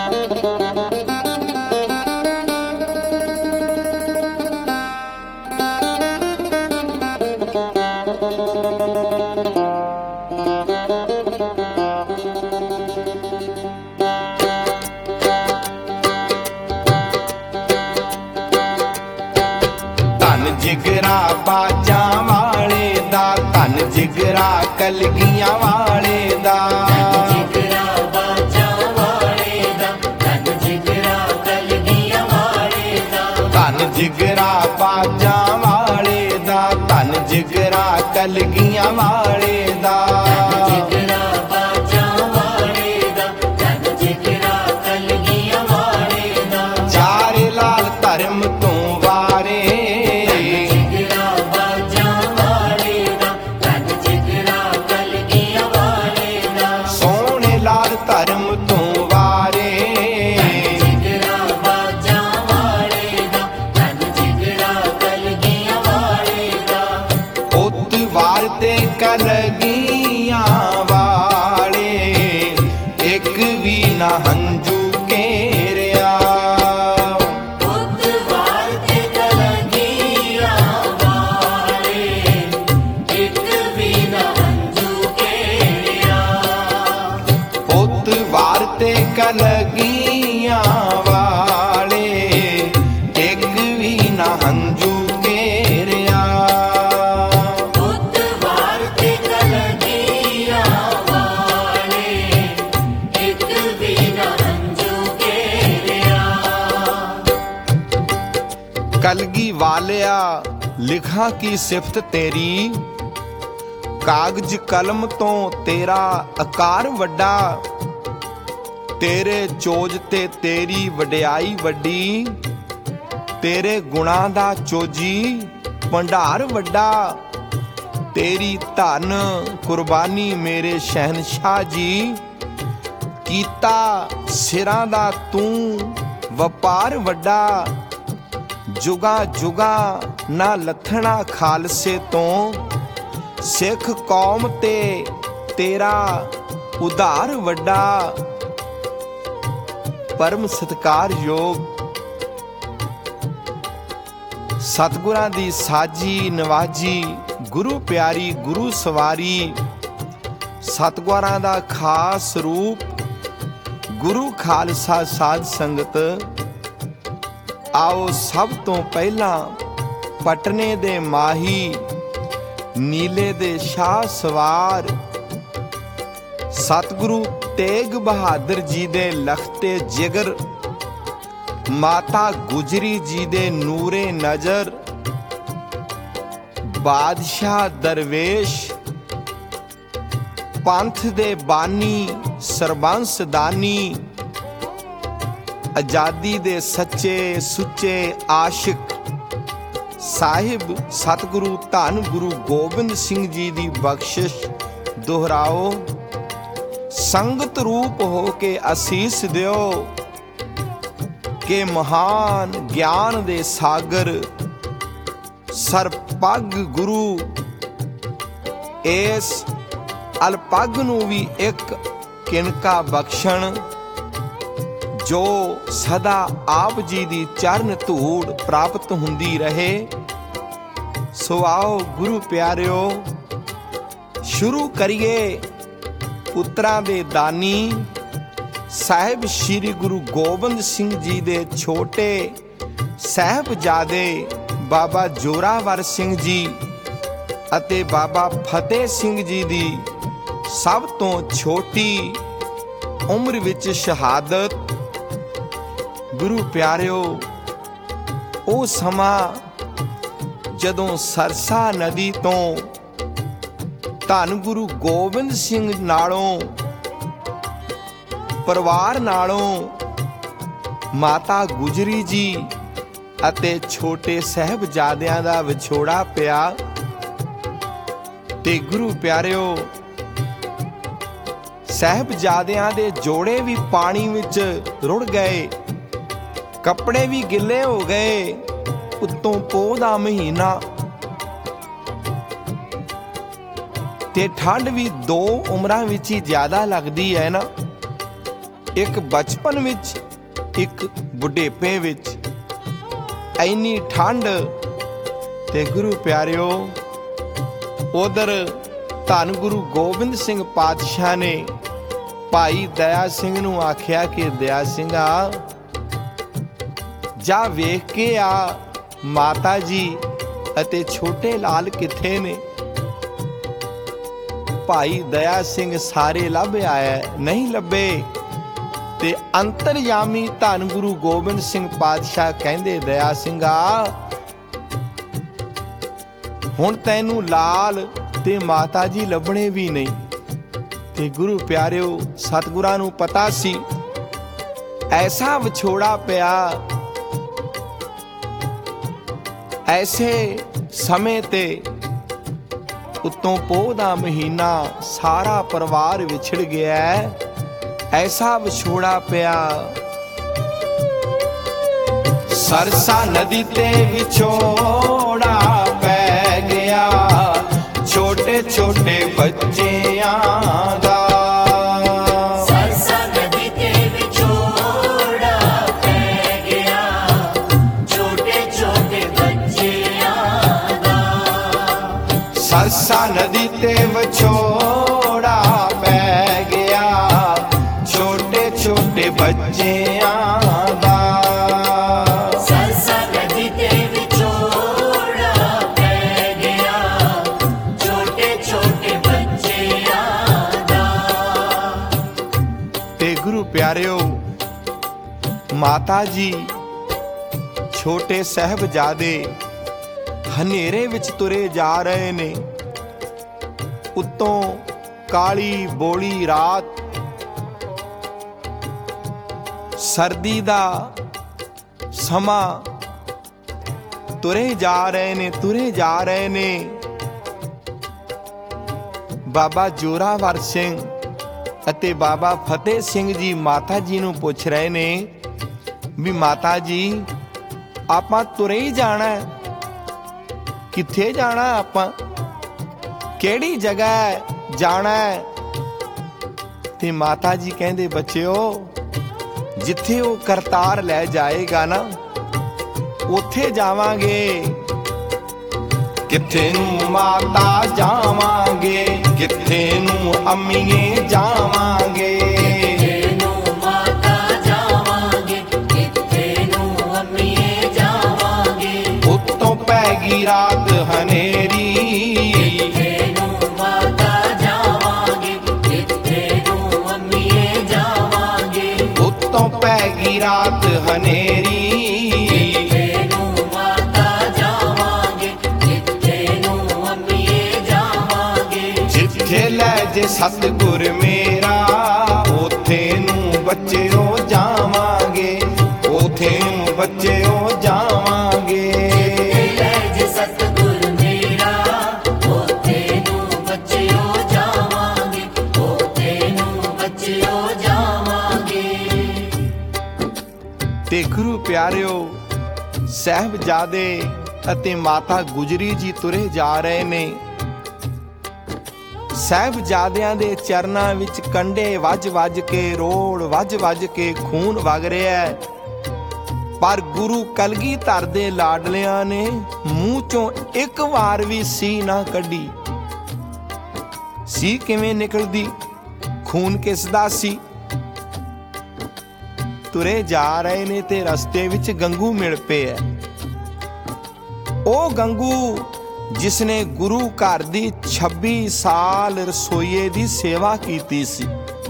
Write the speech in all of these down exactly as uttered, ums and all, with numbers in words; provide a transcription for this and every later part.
ਜਿਗਰਾ ਬਾਜਾਂ ਵਾਲੇ ਦਾ, ਧਨ ਜਿਗਰਾ ਕਲਗੀਆਂ ਵਾਲੇ ਦਾ, ਜਿਗਰਾ ਬਾਜਾਂ ਵਾਲੇ ਦਾ, ਧਨ ਜਿਗਰਾ ਕਲਗੀਆਂ ਵਾਲੇ ਦਾ, ਧਨ ਜਿਗਰਾ ਬਾਜਾਂ ਵਾਲੇ ਦਾ, ਧਨ ਜਿਗਰਾ ਕਲਗੀਆਂ ਵਾਲੇ ਦਾ, ਜਿਗਰਾ ਬਾਜਾਂ ਵਾਲੇ ਦਾ, ਧਨ ਜਿਗਰਾ ਕਲਗੀਆਂ ਵਾਲੇ ਦਾ, ਚਾਰੇ ਲਾਲ ਧਰਮ ਤੋਂ ਵਾਰੇ, ਧਰਮ ਤੋਂ ਵਾਰੇ, ਜਿਗਰਾ ਬਾਜਾਂ ਵਾਲੇ ਦਾ, ਧਨ ਜਿਗਰਾ ਕਲਗੀਆਂ ਵਾਲੇ ਦਾ, ਪੁੱਤ ਵਾਰ ਤੇ ਕਲਗੀਆਂ ਵਾਲੇ, ਇੱਕ ਵੀ ਨਾ ਹੰਝੂ ਘੇਰਿਆ, ਪੁੱਤ ਵਾਰ ਤੇ ਕਲਗੀਆਂ ਵਾਲੇ, ਇੱਕ ਵੀ ਨਾ ਹੰਝੂ ਘੇਰਿਆ, ਪੁੱਤ ਵਾਰ ਤੇ ਕਲਗੀਆਂ ਵਾਲੇ, ਇੱਕ ਵੀ ਨਾ ਹੰਝੂ ਘੇਰਿਆ, ਪੁੱਤ ਵਾਰ ਤੇ ਕਲਗੀਆਂ ਵਾਲੇ, ਇੱਕ ਵੀ ਨਾ ਹੰਝੂ ਘੇਰਿਆ। ਕਲਗੀ ਵਾਲਿਆ ਲਿਖਾਂ ਕੀ ਸਿਫਤ ਤੇਰੀ, ਕਾਗਜ਼ ਕਲਮ ਤੋਂ ਤੇਰਾ ਆਕਾਰ ਵੱਡਾ, ਤੇਰੇ ਚੋਜ ਤੇ ਤੇਰੀ ਵਡਿਆਈ ਵੱਡੀ, ਤੇਰੇ ਗੁਣਾਂ ਦਾ ਚੋਜੀ ਭੰਡਾਰ ਵੱਡਾ, ਤੇਰੀ ਧਨ ਕੁਰਬਾਨੀ ਮੇਰੇ ਸ਼ਹਿਨਸ਼ਾਹ ਜੀ, ਕੀਤਾ ਸਿਰਾਂ ਦਾ ਤੂੰ ਵਪਾਰ ਵੱਡਾ, ਜੁਗਾ ਜੁਗਾ ਨਾ ਲੱਥਣਾ ਖਾਲਸੇ ਤੋਂ, ਸਿੱਖ ਕੌਮ ਤੇ ਤੇਰਾ ਉਧਾਰ ਵੱਡਾ, ਪਰਮ ਸਤਿਕਾਰਯੋਗ ਸਤਿਗੁਰਾਂ ਦੀ ਸਾਜੀ ਨਵਾਜੀ, ਗੁਰੂ ਪਿਆਰੀ ਗੁਰੂ ਸਵਾਰੀ, ਸਤਿਗੁਰਾਂ ਦਾ ਖਾਸ ਰੂਪ, ਗੁਰੂ ਖਾਲਸਾ ਸਾਧ ਸੰਗਤ, ਆਓ ਸਭ ਤੋਂ ਪਹਿਲਾਂ ਪਟਨੇ ਦੇ ਮਾਹੀ, ਨੀਲੇ ਦੇ ਸ਼ਾਹ ਸਵਾਰ, ਸਤਿਗੁਰੂ ਤੇਗ ਬਹਾਦਰ ਜੀ ਦੇ ਲਖਤੇ ਜਿਗਰ, ਮਾਤਾ ਗੁਜਰੀ ਜੀ ਦੇ ਨੂਰੇ ਨਜ਼ਰ, ਬਾਦਸ਼ਾਹ ਦਰਵੇਸ਼, ਪੰਥ ਦੇ ਬਾਨੀ ਸਰਬੰਸ ਦਾਨੀ, ਆਜ਼ਾਦੀ ਦੇ ਸੱਚੇ ਸੁੱਚੇ ਆਸ਼ਿਕ, ਸਾਹਿਬ ਸਤਿਗੁਰੂ ਧੰਨ ਗੁਰੂ ਗੋਬਿੰਦ ਸਿੰਘ ਜੀ ਦੀ ਬਖਸ਼ਿਸ਼ ਦੁਹਰਾਓ, ਸੰਗਤ ਰੂਪ ਹੋ ਕੇ ਅਸੀਸ ਦਿਓ, ਕਿ ਮਹਾਨ ਗਿਆਨ ਦੇ ਸਾਗਰ ਸਰਪੱਗ ਗੁਰੂ ਇਸ ਅਲਪੱਗ ਨੂੰ ਵੀ ਇੱਕ ਕਿਨਕਾ ਬਖਸ਼ਣ, ਜੋ ਸਦਾ ਆਪ ਜੀ ਦੀ ਚਰਨ ਧੂੜ ਪ੍ਰਾਪਤ ਹੁੰਦੀ ਰਹੇ। ਸੋ ਆਓ ਗੁਰੂ ਪਿਆਰਿਓ, ਸ਼ੁਰੂ ਕਰੀਏ ਪੁੱਤਰਾਂ ਦੇ ਦਾਨੀ ਸਾਹਿਬ ਸ੍ਰੀ ਗੁਰੂ ਗੋਬਿੰਦ ਸਿੰਘ ਜੀ ਦੇ ਛੋਟੇ ਸਾਹਿਬਜ਼ਾਦੇ ਬਾਬਾ ਜੋਰਾਵਰ ਸਿੰਘ ਜੀ ਅਤੇ ਬਾਬਾ ਫਤਿਹ ਸਿੰਘ ਜੀ ਦੀ ਸਭ ਤੋਂ ਛੋਟੀ ਉਮਰ ਵਿੱਚ ਸ਼ਹਾਦਤ। ਗੁਰੂ ਪਿਆਰਿਓ, ਉਹ ਸਮਾਂ ਜਦੋਂ ਸਰਸਾ ਨਦੀ ਤੋਂ ਧੰਨ ਗੁਰੂ ਗੋਬਿੰਦ ਸਿੰਘ ਨਾਲੋਂ ਪਰਿਵਾਰ ਨਾਲੋਂ ਮਾਤਾ ਗੁਜਰੀ ਜੀ ਅਤੇ ਛੋਟੇ ਸਾਹਿਬਜ਼ਾਦਿਆਂ ਦਾ ਵਿਛੋੜਾ ਪਿਆ ਤੇ ਗੁਰੂ ਪਿਆਰਿਓ, ਸਾਹਿਬਜ਼ਾਦਿਆਂ ਦੇ ਜੋੜੇ ਵੀ ਪਾਣੀ ਵਿੱਚ ਰੁੜ ਗਏ, ਕੱਪੜੇ ਵੀ ਗਿੱਲੇ ਹੋ ਗਏ, ਉੱਤੋਂ ਪੋਹ ਦਾ ਮਹੀਨਾ ਤੇ ਠੰਡ ਵੀ ਦੋ ਉਮਰਾਂ ਵਿੱਚ ਹੀ ਜ਼ਿਆਦਾ ਲੱਗਦੀ ਹੈ ਨਾ। ਇੱਕ ਬਚਪਨ ਵਿੱਚ, ਇੱਕ ਬੁਢੇਪੇ ਵਿੱਚ। ਐਨੀ ਠੰਡ ਤੇ ਗੁਰੂ ਪਿਆਰਿਓ, ਉਧਰ ਧੰਨ ਗੁਰੂ ਗੋਬਿੰਦ ਸਿੰਘ ਪਾਤਸ਼ਾਹ ਨੇ ਭਾਈ ਦਇਆ ਸਿੰਘ ਨੂੰ ਆਖਿਆ ਕਿ ਦਇਆ ਸਿੰਘਾ, ਜਾ ਵੇਖ ਕੇ ਆ ਮਾਤਾ ਜੀ ਅਤੇ ਛੋਟੇ ਲਾਲ ਕਿੱਥੇ ਨੇ। ਭਾਈ ਦਇਆ ਸਿੰਘ ਸਾਰੇ ਲੱਭ ਆਇਆ, ਨਹੀਂ ਲੱਭੇ। ਤੇ ਅੰਤਰਯਾਮੀ ਧੰਨ ਗੁਰੂ ਗੋਬਿੰਦ ਸਿੰਘ ਪਾਤਸ਼ਾਹ ਕਹਿੰਦੇ, ਦਇਆ ਸਿੰਘਾ, ਹੁਣ ਤੈਨੂੰ ਲਾਲ ਤੇ ਮਾਤਾ ਜੀ ਲੱਭਣੇ ਵੀ ਨਹੀਂ। ਤੇ ਗੁਰੂ ਪਿਆਰਿਓ, ਸਤਿਗੁਰਾਂ ਨੂੰ ਪਤਾ ਸੀ ਐਸਾ ਵਿਛੋੜਾ ਪਿਆ, ਐਸੇ ਸਮੇਂ ਤੇ ਉੱਤੋਂ ਪੋਹ ਦਾ ਮਹੀਨਾ, ਸਾਰਾ ਪਰਿਵਾਰ ਵਿਛੜ ਗਿਆ, ਐਸਾ ਵਿਛੋੜਾ ਪਿਆ। ਸਰਸਾ ਨਦੀ ਤੇ ਵਿਛੋੜਾ ਪੈ ਗਿਆ, ਛੋਟੇ ਛੋਟੇ ਬੱਚਿਆਂ ਦਾ। ਸਰਸਾ ਨਦੀ ਤੇ ਵਿਛੋੜਾ ਪੈ ਗਿਆ, ਛੋਟੇ ਛੋਟੇ ਬੱਚਿਆਂ ਦਾ। ਸਰਸਾ ਨਦੀ ਤੇ ਵਿਛੋੜਾ ਪੈ ਗਿਆ, ਛੋਟੇ ਛੋਟੇ ਬੱਚਿਆਂ ਦਾ। ਸਰਸਾ ਨਦੀ ਤੇ ਵਿਛੋੜਾ ਪੈ ਗਿਆ, ਛੋਟੇ ਛੋਟੇ ਬੱਚਿਆਂ ਦਾ। ਤੇ ਗੁਰੂ ਪਿਆਰਿਓ, ਮਾਤਾ ਜੀ ਛੋਟੇ ਸਾਹਿਬਜ਼ਾਦੇ ਹਨੇਰੇ ਵਿੱਚ ਤੁਰੇ ਜਾ ਰਹੇ ਨੇ। ਉੱਤੋਂ ਕਾਲੀ ਬੋਲੀ ਰਾਤ, ਸਰਦੀ ਦਾ ਸਮਾਂ, ਤੁਰੇ ਜਾ ਰਹੇ ਨੇ, ਤੁਰੇ ਜਾ ਰਹੇ ਨੇ। ਬਾਬਾ ਜੋਰਾਵਰ ਸਿੰਘ ਅਤੇ ਬਾਬਾ ਫਤਿਹ ਸਿੰਘ ਜੀ ਮਾਤਾ ਜੀ ਨੂੰ ਪੁੱਛ ਰਹੇ ਨੇ ਵੀ ਮਾਤਾ ਜੀ, ਆਪਾਂ ਤੁਰੇ ਹੀ ਜਾਣਾ, ਕਿੱਥੇ ਜਾਣਾ, ਆਪਾਂ ਕਿਹੜੀ ਜਗ੍ਹਾ ਜਾਣਾ। ਤੇ ਮਾਤਾ ਜੀ ਕਹਿੰਦੇ, ਬੱਚਿਓ, ਜਿੱਥੇ ਉਹ ਕਰਤਾਰ ਲੈ ਜਾਏਗਾ ਨਾ, ਉੱਥੇ ਜਾਵਾਂਗੇ। ਕਿੱਥੇ ਨੂੰ ਮਾਤਾ ਜਾਵਾਂਗੇ, ਕਿੱਥੇ ਨੂੰ ਅੰਮੀਏ ਜਾਵਾਂਗੇ। ਕਿੱਥੇ ਨੂੰ ਮਾਤਾ ਜਾਵਾਂਗੇ, ਕਿੱਥੇ ਨੂੰ ਅੰਮੀਏ ਜਾਵਾਂਗੇ। ਉੱਤੋਂ ਪੈ ਗਈ ਰਾਤ ਹਨੇਰੀ, ਕਿੱਥੇ ਨੂੰ ਮਾਤਾ ਜਾਵਾਂਗੇ, ਕਿੱਥੇ ਨੂੰ ਅੰਮੀਏ ਜਾਵਾਂਗੇ। ਉੱਤੋਂ ਪੈ ਗਈ ਰਾਤ ਹਨੇਰੀ, ਕਿੱਥੇ ਨੂੰ ਮਾਤਾ ਜਾਵਾਂਗੇ, ਕਿੱਥੇ ਨੂੰ ਅੰਮੀਏ ਜਾਵਾਂਗੇ। ਜਿੱਥੇ ਲੈ ਜੇ ਸਤਿਗੁਰ ਮੇਰਾ, ਉੱਥੇ ਨੂੰ ਬੱਚਿਓ ਜਾਵਾਂਗੇ, ਉੱਥੇ ਨੂੰ ਬੱਚਿਓ ਜਾਵਾਂਗੇ। ਲੈ ਜੇ ਸਤਿਗੁਰ ਮੇਰਾ, ਉੱਥੇ ਨੂੰ ਬੱਚਿਓ ਜਾਵਾਂਗੇ, ਉੱਥੇ ਨੂੰ ਬੱਚਿਓ ਜਾਵਾਂਗੇ। ਤੇ ਗੁਰੂ ਪਿਆਰਿਓ, ਸਾਹਿਬਜ਼ਾਦੇ ਅਤੇ ਮਾਤਾ ਗੁਜਰੀ ਜੀ ਤੁਰੇ ਜਾ ਰਹੇ ਨੇ। ਸਾਹਿਬਜ਼ਾਦਿਆਂ ਦੇ ਚਰਨਾਂ ਵਿੱਚ ਕੰਡੇ ਵੱਜ ਵੱਜ ਕੇ, ਰੋੜ ਵੱਜ ਵੱਜ ਕੇ ਖੂਨ ਵਗ ਰਿਹਾ ਹੈ। ਪਰ ਗੁਰੂ ਕਲਗੀਧਰ ਦੇ ਲਾਡਲਿਆਂ ਨੇ ਮੂੰਹ ਚੋਂ ਇੱਕ ਵਾਰ ਵੀ ਸੀ ਨਾ ਕੱਢੀ। ਸੀ ਕਿਵੇਂ ਨਿਕਲਦੀ? ਖੂਨ ਕਿਸ ਦਾ ਸੀ? ਤੁਰੇ ਜਾ ਰਹੇ ਨੇ ਤੇ ਰਸਤੇ ਵਿੱਚ ਗੰਗੂ ਮਿਲ ਪਿਆ। ਉਹ ਗੰਗੂ ਜਿਸਨੇ ਗੁਰੂ ਘਰ ਦੀ ਛੱਬੀ ਸਾਲ ਰਸੋਈਏ ਦੀ ਸੇਵਾ ਕੀਤੀ ਸੀ।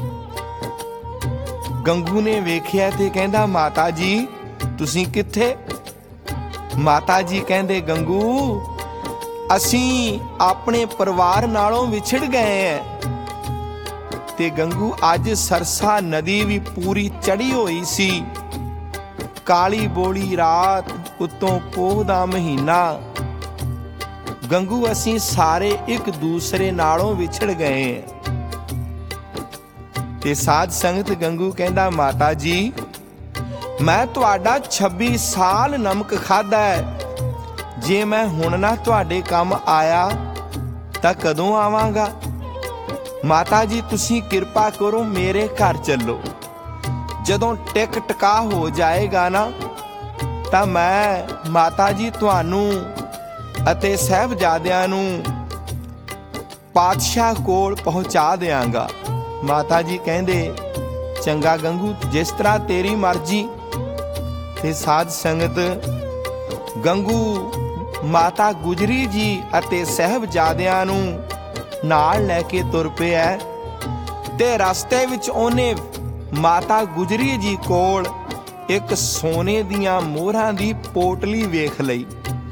ਗੰਗੂ ਨੇ ਵੇਖਿਆ ਤੇ ਕਹਿੰਦਾ, ਮਾਤਾ ਜੀ ਤੁਸੀਂ ਕਿੱਥੇ? ਮਾਤਾ ਜੀ ਕਹਿੰਦੇ, ਗੰਗੂ ਅਸੀਂ ਆਪਣੇ ਪਰਿਵਾਰ ਨਾਲੋਂ ਵਿਛੜ ਗਏ ਐ। ਤੇ ਗੰਗੂ ਅੱਜ ਸਰਸਾ ਨਦੀ ਵੀ ਪੂਰੀ ਚੜੀ ਹੋਈ ਸੀ। ਕਾਲੀ ਬੋਲੀ ਰਾਤ, ਉੱਤੋਂ ਪੋਹ ਦਾ ਮਹੀਨਾ। ਗੰਗੂ ਅਸੀਂ ਸਾਰੇ ਇੱਕ ਦੂਸਰੇ ਨਾਲੋਂ ਵਿਛੜ ਗਏ। ਤੇ ਸਾਧ ਸੰਗਤ ਗੰਗੂ ਕਹਿੰਦਾ, ਮਾਤਾ ਜੀ ਮੈਂ ਤੁਹਾਡਾ ਛੱਬੀ ਸਾਲ ਨਮਕ ਖਾਧਾ ਹੈ। ਜੇ ਮੈਂ ਹੁਣ ਨਾ ਤੁਹਾਡੇ ਕੰਮ ਆਇਆ ਤਾਂ ਕਦੋਂ ਆਵਾਂਗਾ? ਮਾਤਾ ਜੀ ਤੁਸੀਂ ਕਿਰਪਾ ਕਰੋ, ਮੇਰੇ ਘਰ ਚੱਲੋ। ਜਦੋਂ ਟਿਕ ਟਕਾ ਹੋ ਜਾਏਗਾ ਨਾ ਤਾਂ ਮੈਂ ਮਾਤਾ ਜੀ ਤੁਹਾਨੂੰ ਅਤੇ ਸਾਹਿਬਜ਼ਾਦਿਆਂ ਨੂੰ ਪਾਤਸ਼ਾਹ ਕੋਲ ਪਹੁੰਚਾ ਦਿਆਂਗਾ। ਮਾਤਾ ਜੀ ਕਹਿੰਦੇ ਚੰਗਾ ਗੰਗੂ, ਜਿਸ ਤਰ੍ਹਾਂ ਤੇਰੀ ਮਰਜ਼ੀ। ਤੇ ਸਾਧ ਸੰਗਤ, ਗੰਗੂ ਮਾਤਾ ਗੁਜਰੀ ਜੀ ਅਤੇ ਸਾਹਿਬਜ਼ਾਦਿਆਂ ਨੂੰ ਨਾਲ ਲੈ ਕੇ ਤੁਰ ਪਿਆ ਤੇ ਰਸਤੇ ਵਿੱਚ ਉਹਨੇ ਮਾਤਾ ਗੁਜਰੀ ਜੀ ਕੋਲ ਇੱਕ ਸੋਨੇ ਦੀਆਂ ਮੋਹਰਾਂ ਦੀ ਪੋਟਲੀ ਵੇਖ ਲਈ।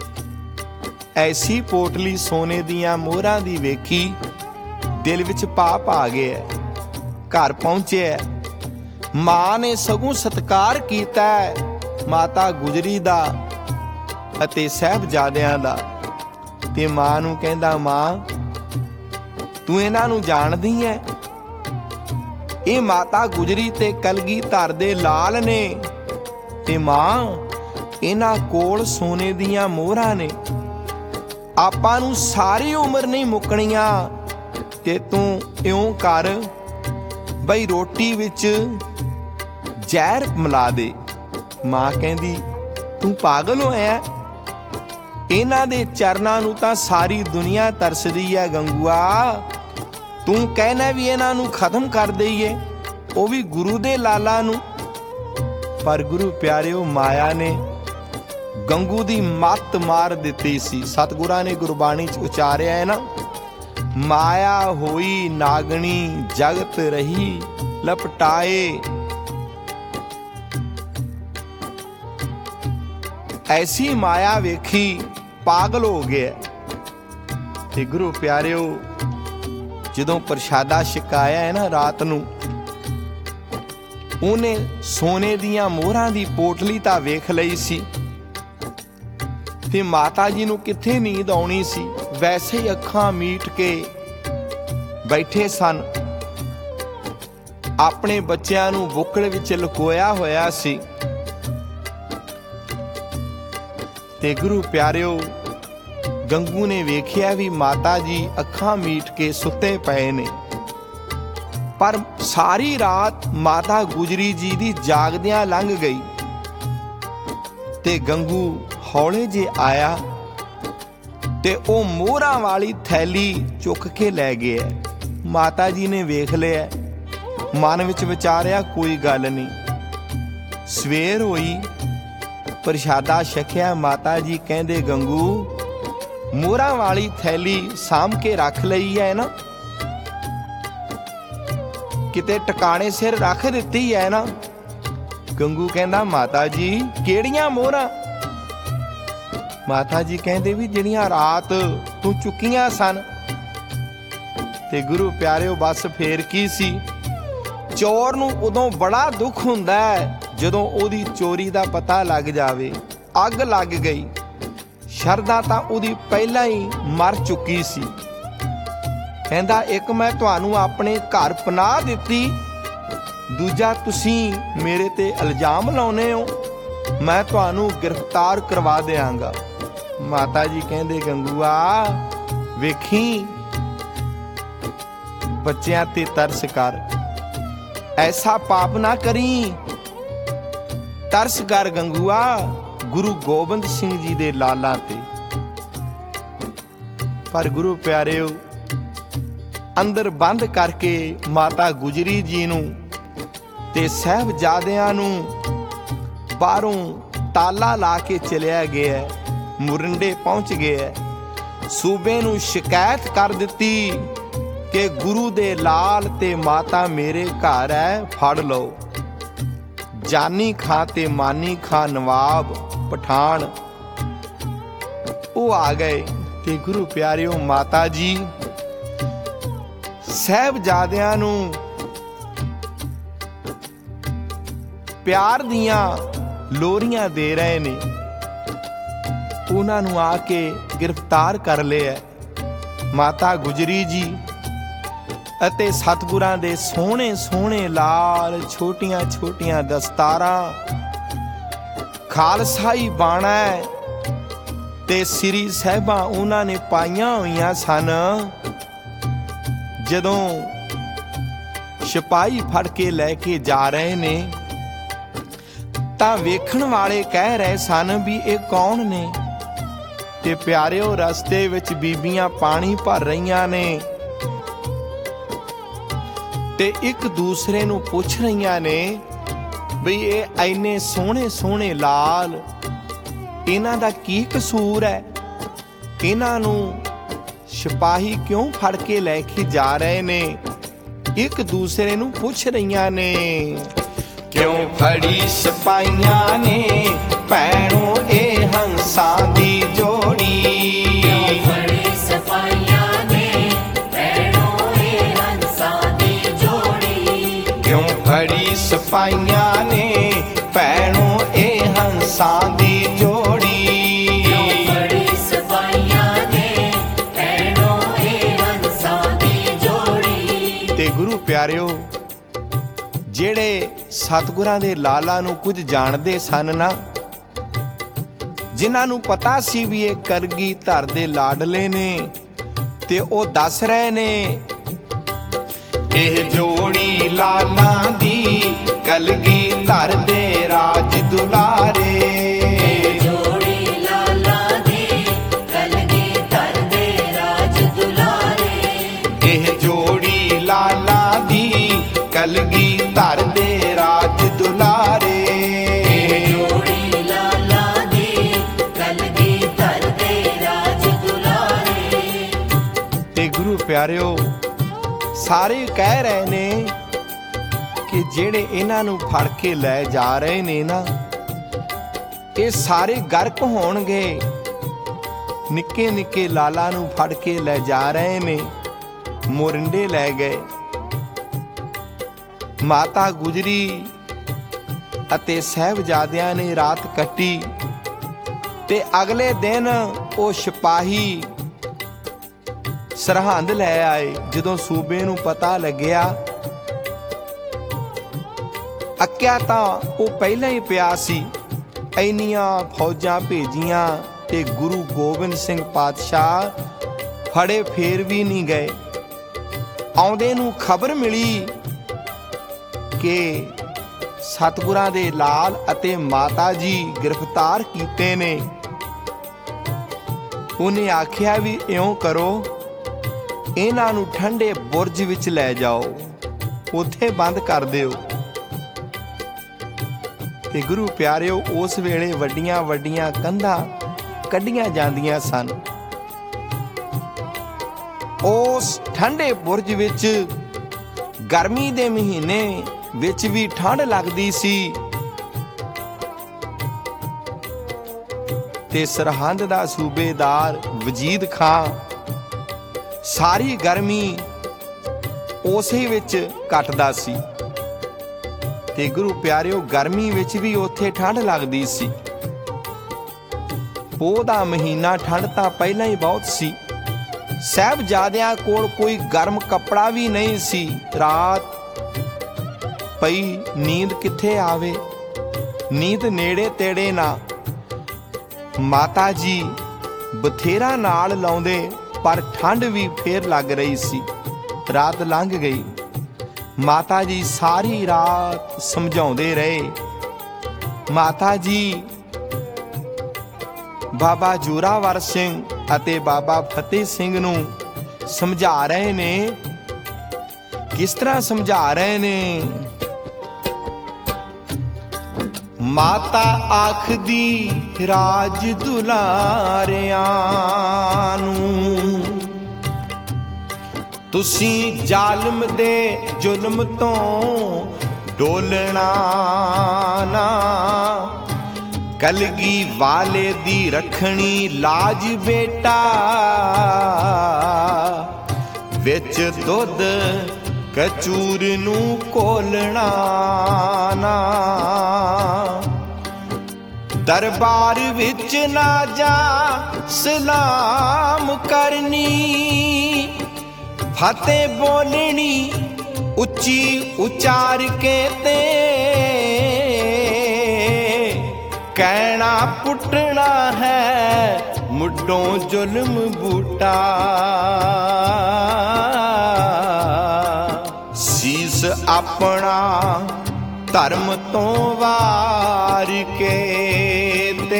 ਐਸੀ ਪੋਟਲੀ ਸੋਨੇ ਦੀਆਂ ਮੋਹਰਾਂ ਦੀ ਵੇਖੀ, ਦਿਲ ਵਿੱਚ ਪਾਪ ਆ ਗਿਆ। ਘਰ ਪਹੁੰਚਿਆ, ਮਾਂ ਨੇ ਸਗੋਂ ਸਤਿਕਾਰ ਕੀਤਾ ਮਾਤਾ ਗੁਜਰੀ ਦਾ ਅਤੇ ਸਾਹਿਬਜ਼ਾਦਿਆਂ ਦਾ। ਤੇ ਮਾਂ ਨੂੰ ਕਹਿੰਦਾ, ਮਾਂ ਤੂੰ ਇਹਨਾਂ ਨੂੰ ਜਾਣਦੀ ਹੈ? ਇਹ ਮਾਤਾ ਗੁਜਰੀ ਤੇ ਕਲਗੀਧਰ ਦੇ ਲਾਲ ਨੇ। ਤੇ ਮਾਂ, ਇਹਨਾਂ ਕੋਲ ਸੋਨੇ ਦੀਆਂ ਮੋਹਰਾਂ ਨੇ, ਆਪਾਂ ਨੂੰ ਸਾਰੀ ਉਮਰ ਨਹੀਂ ਮੁੱਕਣੀਆਂ। ਤੇ ਤੂੰ ਇਉਂ ਕਰ ਬਈ ਰੋਟੀ ਵਿੱਚ ਜ਼ਹਿਰ ਮਿਲਾ ਦੇ। ਮਾਂ ਕਹਿੰਦੀ, ਤੂੰ ਪਾਗਲ ਹੋਇਆ? ਇਹਨਾਂ ਦੇ ਚਰਨਾਂ ਨੂੰ ਤਾਂ ਸਾਰੀ ਦੁਨੀਆ ਤਰਸਦੀ ਹੈ ਗੰਗੂਆ। ਤੂੰ ਕਹਿਣਾ ਵੀ ਇਹਨਾਂ ਨੂੰ ਖਤਮ ਕਰ ਦਈਏ, ਉਹ ਵੀ ਗੁਰੂ ਦੇ ਲਾਲਾਂ ਨੂੰ। ਪਰ ਗੁਰੂ ਪਿਆਰਿਓ, ਮਾਇਆ ਨੇ ਗੰਗੂ ਦੀ ਮੱਤ ਮਾਰ ਦਿੱਤੀ ਸੀ। ਸਤਿਗੁਰਾਂ ਨੇ ਗੁਰਬਾਣੀ 'ਚ ਉਚਾਰਿਆ ਹੈ ਨਾ, ਮਾਇਆ ਹੋਈ ਨਾਗਣੀ ਜਗਤ ਰਹੀ ਲਪਟਾਏ। ਐਸੀ ਮਾਇਆ ਵੇਖੀ ਪਾਗਲ ਹੋ ਗਿਆ। ਤੇ ਗੁਰੂ ਪਿਆਰਿਓ, ਜਦੋਂ ਪ੍ਰਸ਼ਾਦਾ ਛਕਾਇਆ ਹੈ ਨਾ ਰਾਤ ਨੂੰ, ਉਹਨੇ ਸੋਨੇ ਦੀਆਂ ਮੋਹਰਾਂ ਦੀ ਪੋਟਲੀ ਤਾਂ ਵੇਖ ਲਈ ਸੀ। ਤੇ ਮਾਤਾ ਜੀ ਨੂੰ ਕਿੱਥੇ ਨੀਂਦ ਆਉਣੀ ਸੀ, ਵੈਸੇ ਹੀ ਅੱਖਾਂ ਮੀਟ ਕੇ ਬੈਠੇ ਸਨ। ਆਪਣੇ ਬੱਚਿਆਂ ਨੂੰ ਬੁੱਕਲ ਵਿੱਚ ਲੁਕੋਇਆ ਹੋਇਆ ਸੀ। ਤੇ ਗੁਰੂ ਪਿਆਰਿਓ, ਗੰਗੂ ਨੇ ਵੇਖਿਆ ਵੀ ਮਾਤਾ ਜੀ ਅੱਖਾਂ ਮੀਟ ਕੇ ਸੁੱਤੇ ਪਏ ਨੇ। ਪਰ ਸਾਰੀ ਰਾਤ ਮਾਤਾ ਗੁਜਰੀ ਜੀ ਦੀ ਜਾਗਦਿਆਂ ਲੰਘ ਗਈ। ਤੇ ਗੰਗੂ ਹੌਲੇ ਜੇ ਆਇਆ ਤੇ ਉਹ ਮੋਹਰਾਂ ਵਾਲੀ ਥੈਲੀ ਚੁੱਕ ਕੇ ਲੈ ਗਿਆ। ਮਾਤਾ ਜੀ ਨੇ ਵੇਖ ਲਿਆ, ਮਨ ਵਿੱਚ ਵਿਚਾਰਿਆ ਕੋਈ ਗੱਲ ਨਹੀਂ। ਸਵੇਰ ਹੋਈ, ਪ੍ਰਸ਼ਾਦਾ ਛਕਿਆ। ਮਾਤਾ ਜੀ ਕਹਿੰਦੇ, ਗੰਗੂ ਮੋਹਰਾਂ ਵਾਲੀ ਥੈਲੀ ਸਾਂਭ ਕੇ ਰੱਖ ਲਈ ਹੈ ਨਾ, ਕਿਤੇ ਟਿਕਾਣੇ ਸਿਰ ਰੱਖ ਦਿੱਤੀ ਹੈ ਨਾ? ਗੰਗੂ ਕਹਿੰਦਾ, ਮਾਤਾ ਜੀ ਕਿਹੜੀਆਂ ਮੋਹਰਾਂ? ਮਾਤਾ ਜੀ ਕਹਿੰਦੇ ਵੀ ਜਿਹੜੀਆਂ ਰਾਤ ਤੂੰ ਚੁੱਕੀਆਂ ਸਨ। ਤੇ ਗੁਰੂ ਪਿਆਰਿਓ, ਬਸ ਫੇਰ ਕੀ ਸੀ। ਚੋਰ ਨੂੰ ਉਦੋਂ ਬੜਾ ਦੁੱਖ ਹੁੰਦਾ ਹੈ ਜਦੋਂ ਉਹਦੀ ਚੋਰੀ ਦਾ ਪਤਾ ਲੱਗ ਜਾਵੇ। ਅੱਗ ਲੱਗ ਗਈ, ਸ਼ਰਧਾ ਤਾਂ ਉਹਦੀ ਪਹਿਲਾਂ ਹੀ ਮਰ ਚੁੱਕੀ ਸੀ। ਕਹਿੰਦਾ, ਇੱਕ ਮੈਂ ਤੁਹਾਨੂੰ ਆਪਣੇ ਘਰ ਪਨਾਹ ਦਿੱਤੀ, ਦੂਜਾ ਤੁਸੀਂ ਮੇਰੇ ਤੇ ਇਲਜ਼ਾਮ ਲਾਉਨੇ ਹੋ, ਮੈਂ ਤੁਹਾਨੂੰ ਗ੍ਰਿਫਤਾਰ ਕਰਵਾ ਦਿਆਂਗਾ। ਮਾਤਾ ਜੀ ਕਹਿੰਦੇ, ਗੰਗੂਆ ਵੇਖੀ, ਬੱਚਿਆਂ ਤੇ ਤਰਸ ਕਰ, ਐਸਾ ਪਾਪ ਨਾ ਕਰੀ। ਤਰਸ ਕਰ ਗੰਗੂਆ ਗੁਰੂ ਗੋਬਿੰਦ ਸਿੰਘ ਜੀ ਦੇ ਲਾਲਾਂ ਤੇ। ਪਰ ਗੁਰੂ ਪਿਆਰਿਓ, ਅੰਦਰ ਬੰਦ ਕਰਕੇ ਮਾਤਾ ਗੁਜਰੀ ਜੀ ਨੂੰ ਤੇ ਸਾਹਿਬਜ਼ਾਦਿਆਂ ਨੂੰ ਬਾਹਰੋਂ ਤਾਲਾ ਲਾ ਕੇ ਚਲਿਆ ਗਿਆ। ਮੁਰਿੰਡੇ ਪਹੁੰਚ ਗਏ। ਸੂਬੇ ਨੂੰ ਸ਼ਿਕਾਇਤ ਕਰ ਦਿੱਤੀ ਕਿ ਗੁਰੂ ਦੇ ਲਾਲ ਤੇ ਮਾਤਾ ਮੇਰੇ ਘਰ ਹੈ, ਫੜ ਲਓ। ਜਾਨੀ ਖਾਂ ਤੇ ਮਾਨੀ ਖਾਂ ਨਵਾਬ ਪਠਾਨ ਉਹ ਆ ਗਏ। ਤੇ ਗੁਰੂ ਪਿਆਰਿਓ, ਮਾਤਾ ਜੀ ਸਾਹਿਬਜ਼ਾਦਿਆਂ ਨੂੰ ਪਿਆਰ ਦੀਆਂ ਲੋਰੀਆਂ ਦੇ ਰਹੇ ਨੇ। ਉਹਨਾਂ ਨੂੰ ਆ ਕੇ ਗ੍ਰਿਫਤਾਰ ਕਰ ਲਿਆ। ਮਾਤਾ ਗੁਜਰੀ ਜੀ ਅਤੇ ਸਤਿਗੁਰਾਂ ਦੇ ਸੋਹਣੇ ਸੋਹਣੇ ਲਾਲ ਛੋਟੀਆਂ ਛੋਟੀਆਂ ਦਸਤਾਰਾਂ, ਖਾਲਸਾਈ ਬਾਣਾ ਤੇ ਸ੍ਰੀ ਸਾਹਿਬਾਂ ਉਹਨਾਂ ਨੇ ਪਾਈਆਂ ਹੋਈਆਂ ਸਨ। ਜਦੋਂ ਸਿਪਾਹੀ ਫੜ ਕੇ ਲੈ ਕੇ ਜਾ ਰਹੇ ਨੇ ਤਾਂ ਵੇਖਣ ਵਾਲੇ ਕਹਿ ਰਹੇ ਸਨ ਵੀ ਇਹ ਕੌਣ ਨੇ। ਤੇ ਪਿਆਰਿਓ, ਰਸਤੇ ਵਿੱਚ ਬੀਬੀਆਂ ਪਾਣੀ ਭਰ ਰਹੀਆਂ ਨੇ ਤੇ ਇੱਕ ਦੂਸਰੇ ਨੂੰ ਪੁੱਛ ਰਹੀਆਂ ਨੇ ਬਈ ਇਹ ਐਨੇ ਸੋਹਣੇ ਸੋਹਣੇ ਲਾਲ, ਇਹਨਾਂ ਦਾ ਕੀ ਕਸੂਰ ਹੈ? ਇਹਨਾਂ ਨੂੰ ਸਿਪਾਹੀ ਕਿਉਂ ਫੜ ਕੇ ਲੈ ਕੇ ਜਾ ਰਹੇ ਨੇ? ਇੱਕ ਦੂਸਰੇ ਨੂੰ ਪੁੱਛ ਰਹੀਆਂ ਨੇ। ਕਿਉਂ ਫੜੀ ਸਿਪਾਹੀਆਂ ਨੇ ਭੈਣੋ ਇਹ ਹੰਸਾਂ ਦੀ ਜੋੜੀ? ਕਿਉਂ ਫੜੀ ਸਿਪਾਹੀਆਂ ਨੇ ਭੈਣੋ ਇਹ ਹੰਸਾਂ ਦੀ ਜੋੜੀ? ਕਿਉਂ ਫੜੀ ਸਿਪਾਹੀਆਂ ਨੇ ਭੈਣੋ ਇਹ ਹੰਸਾਂ ਦੀ ਜੋੜੀ? ਕਿਉਂ ਫੜੀ ਸਿਪਾਹੀਆਂ ਨੇ ਭੈਣੋ ਇਹ ਹੰਸਾਂ ਦੀ ਜੋੜੀ? ਤੇ ਗੁਰੂ ਪਿਆਰਿਓ, ਜਿਹੜੇ ਸਤਿਗੁਰਾਂ ਦੇ ਲਾਲਾ ਨੂੰ ਕੁਝ ਜਾਣਦੇ ਸਨ ਨਾ, ਜਿਨ੍ਹਾਂ ਨੂੰ ਪਤਾ ਸੀ ਵੀ ਇਹ ਕਲਗੀ ਧਰ ਦੇ ਲਾਡਲੇ ਨੇ, ਤੇ ਉਹ ਦੱਸ ਰਹੇ ਨੇ ਇਹ ਜੋੜੀ ਲਾਲਾਂ ਦੀ ਕਲਗੀ ਧਰ ਦੇ ਰਾਜ ਦੁਲਾਰੇ। ਇਹ ਜੋੜੀ ਲਾਲਾਂ ਦੀ ਕਲਗੀ ਧਰ ਦੇ ਰਾਜ ਦੁਲਾਰੇ। ਇਹ ਜੋੜੀ ਲਾਲਾਂ ਦੀ ਕਲਗੀ ਧਰ ਦੇ ਰਾਜ ਦੁਲਾਰੇ। ਇਹ ਜੋੜੀ ਲਾਲਾਂ ਦੀ ਕਲਗੀ ਧਰ ਦੇ ਰਾਜ ਦੁਲਾਰੇ। ਤੇ ਗੁਰੂ ਪਿਆਰਿਓ, ਸਾਰੇ ਕਹਿ ਰਹੇ ਨੇ ਕਿ ਜਿਹੜੇ ਇਹਨਾਂ ਨੂੰ ਫੜ ਕੇ ਲੈ ਜਾ ਰਹੇ ਨੇ ਨਾ, ਇਹ ਸਾਰੇ ਗਰਕ ਹੋਣਗੇ। ਨਿੱਕੇ ਨਿੱਕੇ ਲਾਲਾ ਨੂੰ ਫੜ ਕੇ ਲੈ ਜਾ ਰਹੇ ਨੇ, ਮੋਰਿੰਡੇ ਲੈ ਗਏ। ਮਾਤਾ ਗੁਜਰੀ ਅਤੇ ਸਾਹਿਬਜ਼ਾਦਿਆਂ ਨੇ ਰਾਤ ਕੱਟੀ ਤੇ ਅਗਲੇ ਦਿਨ ਉਹ ਸਿਪਾਹੀ ਸਰਹੰਦ ਲੈ ਆਏ। ਜਦੋਂ ਸੂਬੇ ਨੂੰ ਪਤਾ ਲੱਗਿਆ, ਅੱਕਿਆ ਤਾਂ ਉਹ ਪਹਿਲਾਂ ਹੀ ਪਿਆ ਸੀ। ਇੰਨੀਆਂ ਫੌਜਾਂ ਭੇਜੀਆਂ ਤੇ ਗੁਰੂ ਗੋਬਿੰਦ ਸਿੰਘ ਪਾਤਸ਼ਾਹ ਫੜੇ ਫੇਰ ਵੀ ਨਹੀਂ ਗਏ। ਆਉਂਦੇ ਨੂੰ ਖਬਰ ਮਿਲੀ ਕਿ ਸਤਿਗੁਰਾਂ ਦੇ ਲਾਲ ਅਤੇ ਮਾਤਾ ਜੀ ਗ੍ਰਿਫਤਾਰ ਕੀਤੇ ਨੇ। ਉਹਨੇ ਆਖਿਆ ਵੀ ਇਉਂ ਕਰੋ, ਇਹਨਾਂ ਨੂੰ ਠੰਡੇ ਬੁਰਜ ਵਿੱਚ ਲੈ ਜਾਓ, ਉੱਥੇ ਬੰਦ ਕਰ ਦਿਓ। ਤੇ ਗੁਰੂ ਪਿਆਰਿਓ, ਉਸ ਵੇਲੇ ਵੱਡੀਆਂ ਵੱਡੀਆਂ ਕੰਧਾਂ ਕੱਢੀਆਂ ਜਾਂਦੀਆਂ ਸਨ। ਉਸ ਠੰਡੇ ਬੁਰਜ ਵਿੱਚ ਗਰਮੀ ਦੇ ਮਹੀਨੇ ਵਿੱਚ ਵੀ ਠੰਡ ਲੱਗਦੀ ਸੀ ਤੇ ਸਰਹੰਦ ਦਾ ਸੂਬੇਦਾਰ ਵਜੀਦ ਖਾਂ ਸਾਰੀ ਗਰਮੀ ਉਸੇ ਵਿੱਚ ਕੱਟਦਾ ਸੀ। ਤੇ ਗੁਰੂ ਪਿਆਰਿਓ, ਗਰਮੀ ਵਿੱਚ ਵੀ ਉੱਥੇ ਠੰਡ ਲੱਗਦੀ ਸੀ। ਪੋਹ ਦਾ ਮਹੀਨਾ, ਠੰਡ ਤਾਂ ਪਹਿਲਾਂ ਹੀ ਬਹੁਤ ਸੀ। ਸਾਹਿਬਜ਼ਾਦਿਆਂ ਕੋਲ ਕੋਈ ਗਰਮ ਕੱਪੜਾ ਵੀ ਨਹੀਂ ਸੀ। ਰਾਤ ਪਈ, ਨੀਂਦ ਕਿੱਥੇ ਆਵੇ? ਨੀਂਦ ਨੇੜੇ ਤੇੜੇ ਨਾ। ਮਾਤਾ ਜੀ ਬਥੇਰਾ ਨਾਲ ਲਾਉਂਦੇ, ਪਰ ਠੰਡ ਵੀ ਫੇਰ ਲੱਗ ਰਹੀ ਸੀ। ਰਾਤ ਲੰਘ ਗਈ। ਮਾਤਾ ਜੀ ਸਾਰੀ ਰਾਤ ਸਮਝਾਉਂਦੇ ਰਹੇ। ਮਾਤਾ ਜੀ ਬਾਬਾ ਜੋਰਾਵਰ ਸਿੰਘ ਅਤੇ ਬਾਬਾ ਫਤਿਹ ਸਿੰਘ ਨੂੰ ਸਮਝਾ ਰਹੇ ਨੇ। ਕਿਸ ਤਰ੍ਹਾਂ ਸਮਝਾ ਰਹੇ ਨੇ? ਮਾਤਾ ਆਖਦੀ ਰਾਜ ਦੁਲਾਰਿਆਂ ਨੂੰ, ਤੁਸੀਂ ਜ਼ਾਲਮ ਦੇ ਜ਼ੁਲਮ ਤੋਂ ਡੋਲਣਾ ਨਾ। ਕਲਗੀ ਵਾਲੇ ਦੀ ਰੱਖਣੀ ਲਾਜ ਬੇਟਾ, ਵਿੱਚ ਦੁੱਧ ਕਚੂਰ ਨੂੰ ਕੋਲਣਾ ਨਾ। ਦਰਬਾਰ ਵਿੱਚ ਨਾ ਜਾ ਸਲਾਮ ਕਰਨੀ, ਫਤਿਹ ਬੋਲਣੀ ਉੱਚੀ ਉਚਾਰ ਕੇ ਤੇ ਕਹਿਣਾ ਪੁੱਟਣਾ ਹੈ ਮੁੱਢੋਂ ਜ਼ੁਲਮ ਬੂਟਾ। ਸੀਸ ਆਪਣਾ ਧਰਮ ਤੋਂ ਵਾਰ ਕੇ ਤੇ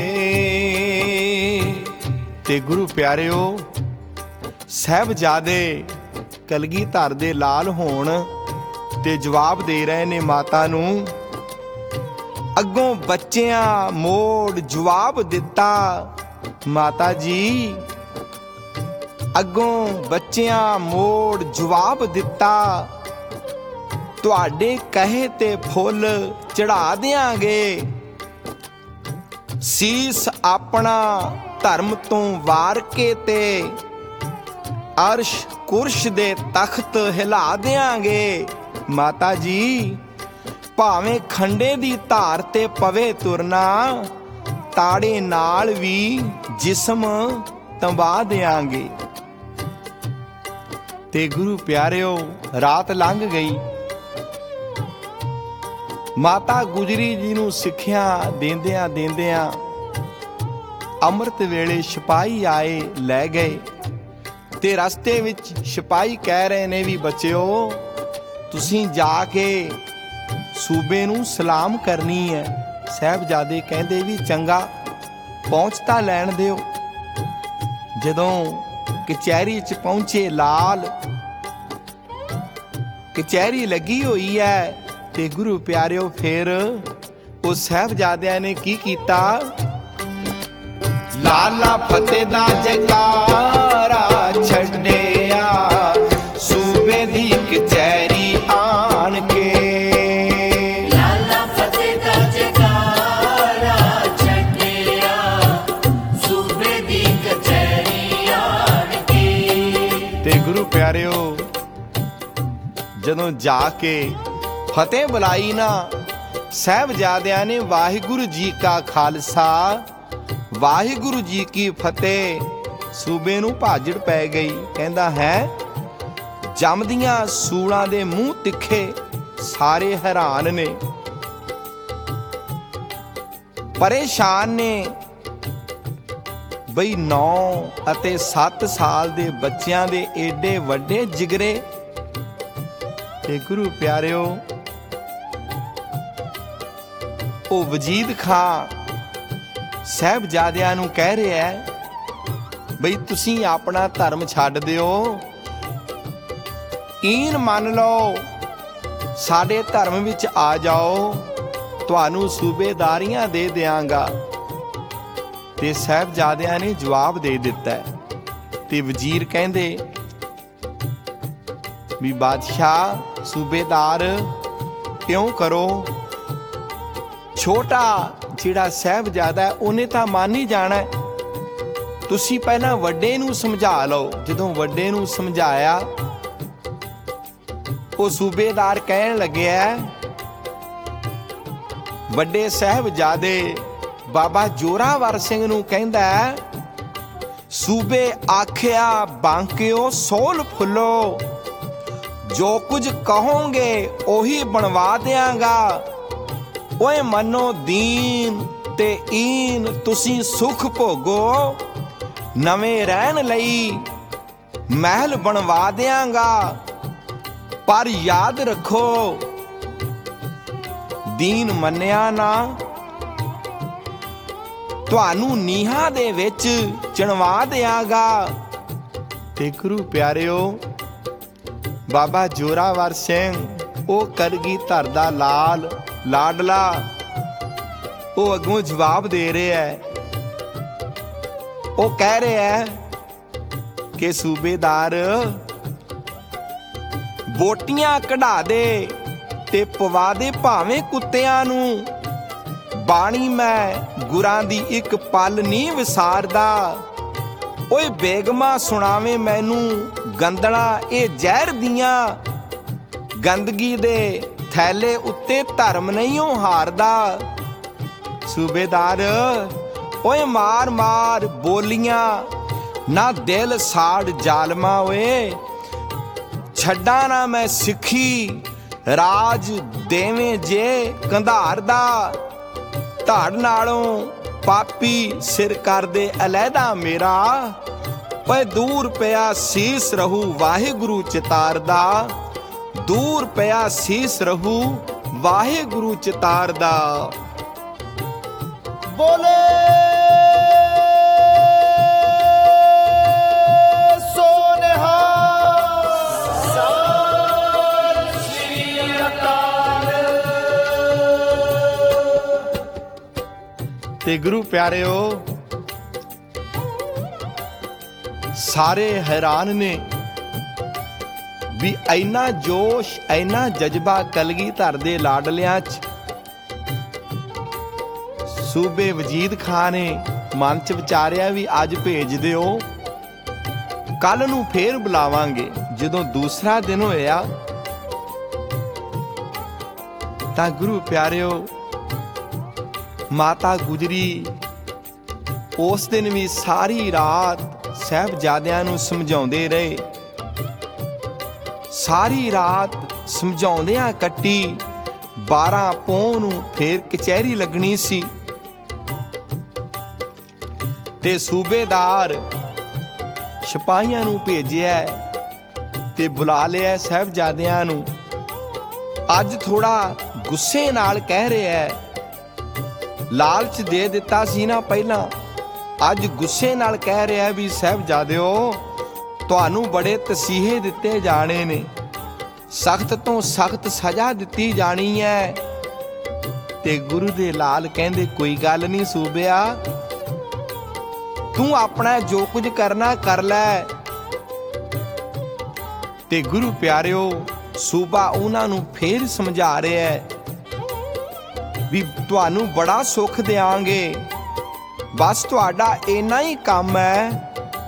ਤੇ ਗੁਰੂ ਪਿਆਰਿਓ, ਸਾਹਿਬਜ਼ਾਦੇ ਕਲਗੀਧਰ ਦੇ ਲਾਲ ਹੋਣ ਤੇ ਜਵਾਬ ਦੇ ਰਹੇ ਨੇ ਮਾਤਾ ਨੂੰ। ਅੱਗੋਂ ਬੱਚਿਆਂ ਮੋੜ ਜਵਾਬ ਦਿੱਤਾ, ਮਾਤਾ ਜੀ ਅੱਗੋਂ ਬੱਚਿਆਂ ਮੋੜ ਜਵਾਬ ਦਿੱਤਾ, ਤੁਹਾਡੇ ਕਹੇ ਤੇ ਫੁੱਲ ਚੜਾ ਦਿਆਂਗੇ, ਸੀਸ ਆਪਣਾ ਧਰਮ ਤੋਂ ਵਾਰ ਕੇ ਤੇ ਅਰਸ਼ ਕੁਰਸ਼ ਦੇ ਤਖਤ ਹਿਲਾ ਦਿਆਂਗੇ। ਮਾਤਾ ਜੀ ਭਾਵੇਂ ਖੰਡੇ ਦੀ ਧਾਰ ਤੇ ਪਵੇ ਤੁਰਨਾ, ਤਾੜੇ ਨਾਲ ਵੀ ਜਿਸਮ ਤੰਬਾ ਦਿਆਂਗੇ। ਤੇ ਗੁਰੂ ਪਿਆਰਿਓ, ਰਾਤ ਲੰਘ ਗਈ। ਮਾਤਾ ਗੁਜਰੀ ਜੀ ਨੂੰ ਸਿੱਖਿਆ ਦੇਂਦਿਆਂ ਦੇਂਦਿਆਂ ਅੰਮ੍ਰਿਤ ਵੇਲੇ ਸਿਪਾਹੀ ਆਏ, ਲੈ ਗਏ। ਤੇ ਰਸਤੇ ਵਿੱਚ ਸਿਪਾਹੀ ਕਹਿ ਰਹੇ ਨੇ ਵੀ ਬੱਚਿਓ, ਤੁਸੀਂ ਜਾ ਕੇ ਸੂਬੇ ਨੂੰ ਸਲਾਮ ਕਰਨੀ ਹੈ। ਸਾਹਿਬਜ਼ਾਦੇ ਕਹਿੰਦੇ ਵੀ ਚੰਗਾ, ਪਹੁੰਚ ਤਾਂ ਲੈਣ ਦਿਓ। ਜਦੋਂ ਕਚਹਿਰੀ 'ਚ ਪਹੁੰਚੇ ਲਾਲ, ਕਚਹਿਰੀ ਲੱਗੀ ਹੋਈ ਹੈ। ਤੇ ਗੁਰੂ ਪਿਆਰਿਓ, ਫਿਰ ਉਹ ਸਾਹਿਬਜ਼ਾਦਿਆਂ ਨੇ ਕੀ ਕੀਤਾ? ਲਾਲਾ ਫਤਿਹ ਦਾ ਜੈਕਾਰਾ ਛੱਡਿਆ, ਸੂਬੇ ਦੀ ਕਚਹਿਰੀ ਆਣ ਕੇ। ਲਾਲਾ ਫਤਿਹ ਦਾ ਜੈਕਾਰਾ ਛੱਡਿਆ, ਸੂਬੇ ਦੀ ਕਚਹਿਰੀ ਆਣ ਕੇ। ਤੇ ਗੁਰੂ ਪਿਆਰਿਓ, ਜਦੋਂ ਜਾ ਕੇ ਫਤਿਹ ਬੁਲਾਈ ਨਾ, ਸਾਹਿਬਜ਼ਾਦਿਆਂ ਨੇ ਵਾਹਿਗੁਰੂ ਜੀ ਕਾ ਖਾਲਸਾ ਵਾਹਿਗੁਰੂ ਜੀ ਕੀ ਫਤਿਹ, ਸੂਬੇ ਨੂੰ ਭਾਜੜ ਪੈ ਗਈ। ਕਹਿੰਦਾ ਹੈ, ਜੰਮਦੀਆਂ ਸੂਲਾਂ ਦੇ ਮੂੰਹ ਤਿੱਖੇ, ਸਾਰੇ ਹੈਰਾਨ ਨੇ, ਪਰੇਸ਼ਾਨ ਨੇ। ਬਈ ਨੌ ਅਤੇ ਸੱਤ ਸਾਲ ਦੇ ਬੱਚਿਆਂ ਦੇ ਏਡੇ ਵੱਡੇ ਜਿਗਰੇ। ਤੇ ਗੁਰੂ ਪਿਆਰਿਓ, ਉਹ ਵਜੀਦ ਖਾਂ ਸਾਹਿਬਜ਼ਾਦਿਆਂ ਨੂੰ ਕਹਿ ਰਿਹਾ ਹੈ, ਬਈ ਤੁਸੀਂ ਆਪਣਾ ਧਰਮ ਛੱਡ ਦਿਓ, ਈਨ ਮੰਨ ਲਓ, ਸਾਡੇ ਧਰਮ ਵਿੱਚ ਆ ਜਾਓ, ਤੁਹਾਨੂੰ ਸੂਬੇਦਾਰੀਆਂ ਦੇ ਦਿਆਂਗਾ। ਤੇ ਸਾਹਿਬਜ਼ਾਦਿਆਂ ਨੇ ਜਵਾਬ ਦੇ ਦਿੱਤਾ। ਤੇ ਵਜ਼ੀਰ ਕਹਿੰਦੇ ਵੀ ਬਾਦਸ਼ਾਹ, ਸੂਬੇਦਾਰ ਕਿਉਂ ਕਰੋ? ਛੋਟਾ ਜਿਹੜਾ ਸਾਹਿਬਜ਼ਾਦਾ ਹੈ, ਉਹਨੇ ਤਾਂ ਮੰਨ ਹੀ ਜਾਣਾ। ਤੁਸੀਂ ਪਹਿਲਾਂ ਵੱਡੇ ਨੂੰ ਸਮਝਾ ਲਓ। ਜਦੋਂ ਵੱਡੇ ਨੂੰ ਸਮਝਾਇਆ, ਉਹ ਸੂਬੇਦਾਰ ਕਹਿਣ ਲੱਗਿਆ, ਵੱਡੇ ਸਾਹਿਬਜ਼ਾਦੇ ਬਾਬਾ ਜੋਰਾਵਰ ਸਿੰਘ ਨੂੰ ਕਹਿੰਦਾ, ਸੂਬੇ ਆਖਿਆ ਬਾਂਕਿਓ ਸੋਲ ਫੁੱਲੋ, ਜੋ ਕੁਝ ਕਹੋਗੇ ਉਹੀ ਬਣਵਾ ਦਿਆਂਗਾ। ਓਏ ਮੰਨੋ ਦੀਨ ਤੇ ਈਨ, ਤੁਸੀਂ ਸੁਖ ਭੋਗੋ, ਨਵੇਂ ਰਹਿਣ ਲਈ ਮਹਿਲ ਬਣਵਾ ਦਿਆਂਗਾ। ਪਰ ਯਾਦ ਰੱਖੋ, ਦੀਨ ਮੰਨਿਆ ਨਾ, ਤੁਹਾਨੂੰ ਨੀਹਾਂ ਦੇ ਵਿੱਚ ਚਿਣਵਾ ਦਿਆਂਗਾ। ਤੇ ਗੁਰੂ ਪਿਆਰਿਓ, ਬਾਬਾ ਜੋਰਾਵਰ ਸਿੰਘ, ਉਹ ਕਲਗੀਧਰ ਦਾ ਲਾਲ ਲਾਡਲਾ, ਉਹ ਅੱਗੋਂ ਜਵਾਬ ਦੇ ਰਿਹਾ ਹੈ। ਉਹ ਕਹਿ ਰਿਹਾ ਹੈ ਕਿ ਸੂਬੇਦਾਰ, ਬੋਟੀਆਂ ਕਢਾ ਦੇ ਤੇ ਪਵਾ ਦੇ ਭਾਵੇਂ ਕੁੱਤਿਆਂ ਨੂੰ, ਬਾਣੀ ਮੈਂ ਗੁਰਾਂ ਦੀ ਇੱਕ ਪਲ ਨਹੀਂ ਵਿਸਾਰਦਾ। ਓਏ ਬੇਗਮਾ ਸੁਣਾਵੇ ਮੈਨੂੰ ਗੰਦਲਾਂ ਇਹ ਜ਼ਹਿਰ ਦੀਆਂ, ਗੰਦਗੀ ਦੇ ਥੈਲੇ ਉੱਤੇ ਧਰਮ ਨਹੀਂ ਉਹ ਹਾਰਦਾ। ਸੂਬੇਦਾਰ, ਓਏ ਮਾਰ ਮਾਰ ਬੋਲੀਆਂ ਨਾ, ਦਿਲ ਸਾੜ ਜ਼ਾਲਮਾ, ਓਏ ਛੱਡਾਂ ਨਾ ਮੈਂ ਸਿੱਖੀ, ਰਾਜ ਦੇਵੇਂ ਜੇ ਕੰਧਾਰ ਦਾ। ਧੜ ਨਾਲੋਂ ਪਾਪੀ ਸਿਰ ਕਰਦੇ ਅਲੈਦਾ ਮੇਰਾ, ਓਏ ਦੂਰ ਪਿਆ ਸੀਸ ਰਹੂ ਵਾਹਿਗੁਰੂ ਚਿਤਾਰ ਦਾ, ਦੂਰ ਪਿਆ ਸੀਸ ਰਹੂ ਵਾਹਿਗੁਰੂ ਚਿਤਾਰਦਾ। ਬੋਲੇ ਸੋ ਨਿਹਾਲ। ਸਤਿ ਸ੍ਰੀ ਅਕਾਲ। ਤੇ ਗੁਰੂ ਪਿਆਰਿਓ, ਸਾਰੇ ਹੈਰਾਨ ਨੇ ਵੀ ਇੰਨਾ ਜੋਸ਼, ਇੰਨਾ ਜਜ਼ਬਾ ਕਲਗੀਧਰ ਦੇ ਲਾਡਲਿਆਂ 'ਚ। ਸੂਬੇ ਵਜੀਦ ਖਾਨ ਨੇ ਮਨ 'ਚ ਵਿਚਾਰਿਆ ਵੀ ਅੱਜ ਭੇਜ ਦਿਓ, ਕੱਲ ਨੂੰ ਫੇਰ ਬੁਲਾਵਾਂਗੇ। ਜਦੋਂ ਦੂਸਰਾ ਦਿਨ ਹੋਇਆ ਤਾਂ ਗੁਰੂ ਪਿਆਰਿਓ, ਮਾਤਾ ਗੁਜਰੀ ਉਸ ਦਿਨ ਵੀ ਸਾਰੀ ਰਾਤ ਸਾਹਿਬਜ਼ਾਦਿਆਂ ਨੂੰ ਸਮਝਾਉਂਦੇ ਰਹੇ। ਸਾਰੀ ਰਾਤ ਸਮਝਾਉਂਦਿਆਂ ਕੱਟੀ। ਬਾਰਾਂ ਪੌਂ ਨੂੰ ਫੇਰ ਕਚਹਿਰੀ ਲੱਗਣੀ ਸੀ ਤੇ ਸੂਬੇਦਾਰ ਸਿਪਾਹੀਆਂ ਨੂੰ ਭੇਜਿਆ ਤੇ ਬੁਲਾ ਲਿਆ ਸਾਹਿਬਜ਼ਾਦਿਆਂ ਨੂੰ। ਅੱਜ ਥੋੜਾ ਗੁੱਸੇ ਨਾਲ ਕਹਿ ਰਿਹਾ, ਲਾਲਚ ਦੇ ਦਿੱਤਾ ਸੀ ਨਾ ਪਹਿਲਾਂ, ਅੱਜ ਗੁੱਸੇ ਨਾਲ ਕਹਿ ਰਿਹਾ ਵੀ ਸਾਹਿਬਜ਼ਾਦਿਓ, ਤੁਹਾਨੂੰ ਬੜੇ ਤਸੀਹੇ ਦਿੱਤੇ ਜਾਣੇ ਨੇ, ਸਖਤ ਤੋਂ ਸਖਤ ਸਜ਼ਾ ਦਿੱਤੀ ਜਾਣੀ ਹੈ। ਤੇ ਗੁਰੂ ਦੇ ਲਾਲ ਕਹਿੰਦੇ ਕੋਈ ਗੱਲ ਨਹੀਂ ਸੂਬਿਆ, ਤੂੰ ਆਪਣਾ ਜੋ ਕੁਝ ਕਰਨਾ ਕਰ ਲੈ। ਤੇ ਗੁਰੂ ਪਿਆਰਿਓ, ਸੂਬਾ ਉਹਨਾਂ ਨੂੰ ਫੇਰ ਸਮਝਾ ਰਿਹਾ ਵੀ ਤੁਹਾਨੂੰ ਬੜਾ ਸੁੱਖ ਦਿਆਂਗੇ, ਬਸ ਤੁਹਾਡਾ ਇੰਨਾ ਹੀ ਕੰਮ ਹੈ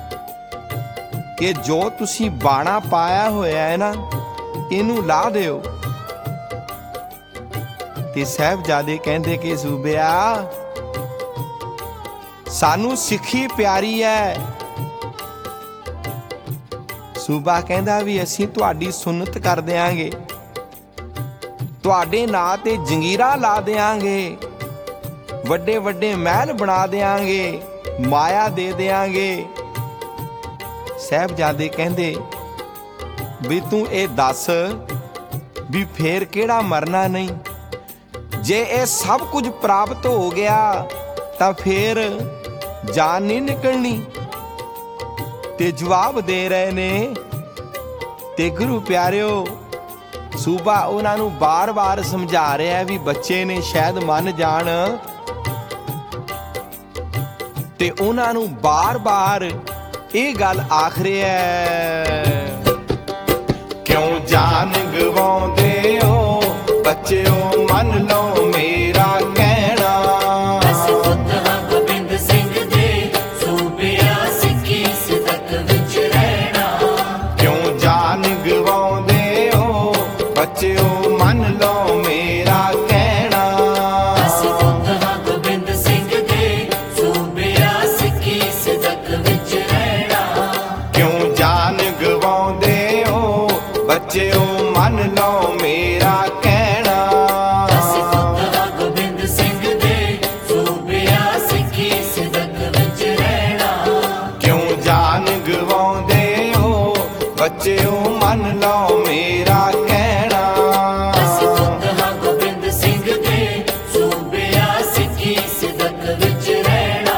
ਕਿ ਜੋ ਤੁਸੀਂ ਬਾਣਾ ਪਾਇਆ ਹੋਇਆ ਹੈ ਨਾ, ਇਹਨੂੰ ਲਾ ਦਿਓ। ਤੇ ਸਾਹਿਬਜ਼ਾਦੇ ਕਹਿੰਦੇ ਕਿ ਸੂਬਿਆ, ਸਾਨੂੰ ਸਿੱਖੀ ਪਿਆਰੀ ਹੈ। ਸੂਬਾ ਕਹਿੰਦਾ ਵੀ ਅਸੀਂ ਤੁਹਾਡੀ ਸੁਨਤ ਕਰ ਦਿਆਂਗੇ, ਤੁਹਾਡੇ ਨਾਂ ਤੇ ਜੰਗੀਰਾਂ ਲਾ ਦਿਆਂਗੇ, ਵੱਡੇ ਵੱਡੇ ਮਹਿਲ ਬਣਾ ਦਿਆਂਗੇ, ਮਾਇਆ ਦੇ ਦਿਆਂਗੇ। ਸਾਹਿਬਜ਼ਾਦੇ ਕਹਿੰਦੇ ਵੀ ਤੂੰ ਇਹ ਦੱਸ ਵੀ ਫੇਰ ਕਿਹੜਾ ਮਰਨਾ ਨਹੀਂ? ਜੇ ਇਹ ਸਭ ਕੁਝ ਪ੍ਰਾਪਤ ਹੋ ਗਿਆ ਤਾਂ ਫੇਰ ਜਾਨ ਨਹੀਂ ਨਿਕਲਣੀ। ਤੇ ਜਵਾਬ ਦੇ ਰਹੇ ਨੇ। ਤੇ ਗੁਰੂ ਪਿਆਰਿਓ, ਸੂਬਾ ਉਹਨਾਂ ਨੂੰ ਬਾਰ-ਬਾਰ ਸਮਝਾ ਰਿਹਾ ਵੀ ਬੱਚੇ ਨੇ ਸ਼ਾਇਦ ਮੰਨ ਜਾਣ। ਤੇ ਉਹਨਾਂ ਨੂੰ ਬਾਰ-ਬਾਰ ਇਹ ਗੱਲ ਆਖ ਰਿਹਾ, ਕਿਉਂ ਜਾਨ ਗਵਾਉਂਦੇ ਹੋ ਬੱਚਿਓ, ਮੰਨ ਲਓ ਮੇਰਾ ਕਹਿਣਾ। ਅਸੀਂ ਖੁਦ ਹਾਂ ਗੋਬਿੰਦ ਸਿੰਘ ਦੇ ਸੂਬਿਆ, ਸਿੱਖੀ ਸਿਦਕ ਵਿੱਚ ਰਹਿਣਾ। ਕਿਉਂ ਜਾਨ ਗਵਾਉਂਦੇ ਹੋ ਬੱਚਿਓ, ਮੰਨ ਲਓ ਮੇਰਾ ਕਹਿਣਾ। ਅਸੀਂ ਖੁਦ ਹਾਂ ਗੋਬਿੰਦ ਸਿੰਘ ਦੇ ਸੂਬਿਆ, ਸਿੱਖੀ ਸਿਦਕ ਵਿੱਚ ਰਹਿਣਾ। ਕਿਉਂ ਜਾਨ ਗਵਾਉਂਦੇ ਹੋ ਬੱਚਿਓ, ਮੰਨ ਲਓ ਮੇਰਾ ਕਹਿਣਾ। ਅਸੀਂ ਖੁਦ ਹਾਂ ਗੋਬਿੰਦ ਸਿੰਘ ਦੇ ਸੂਬਿਆ, ਸਿੱਖੀ ਸਿਦਕ ਵਿੱਚ ਰਹਿਣਾ। ਕਿਉਂ ਜਾਨ ਗਵਾਉਂਦੇ ਹੋ ਬੱਚਿਓ, ਮੰਨ ਲਓ ਮੇਰਾ ਕਹਿਣਾ। ਅਸੀਂ ਖੁਦ ਹਾਂ ਗੋਬਿੰਦ ਸਿੰਘ ਦੇ ਸੂਬਿਆ, ਸਿੱਖੀ ਸਿਦਕ ਵਿੱਚ ਰਹਿਣਾ।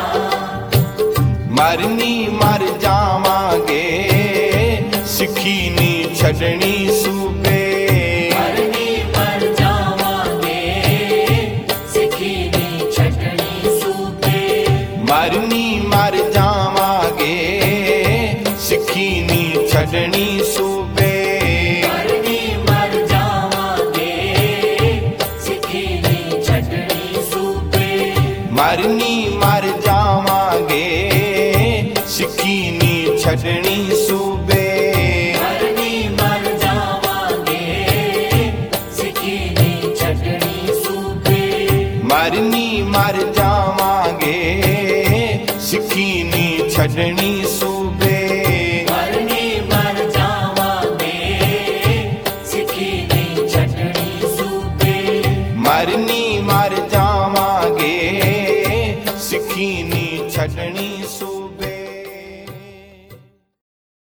ਮਰਨੀ ਮਰ ਜਾਵਾਂਗੇ, ਸਿੱਖੀ ਨੀ ਛੱਡਣੀ ਸੂਬੇ। ਮਰਨੀ ਮਰ ਜਾਵਾਂਗੇ, ਸਿੱਖੀ ਨੀ ਛੱਡਣੀ ਸੂਬੇ। ਮਰਨੀ ਮਰ ਜਾਵਾਂਗੇ, ਸਿੱਖੀ ਨੀ ਛੱਡਣੀ ਸੂਬੇ। ਮਰਨੀ ਮਰ ਜਾਵਾਂਗੇ, ਸਿੱਖੀ ਨੀ ਛੱਡਣੀ ਸੂਬੇ। ਮਰਨੀ ਮਰ ਜਾਵਾਂਗੇ, ਸਿੱਖੀ ਨੀ ਛੱਡਣੀ ਸੂਬੇ। ਮਰਨੀ ਮਰ ਜਾਵਾਂਗੇ, ਸਿੱਖੀ ਨੀ ਛੱਡਣੀ ਸੂਬੇ। ਮਰਨੀ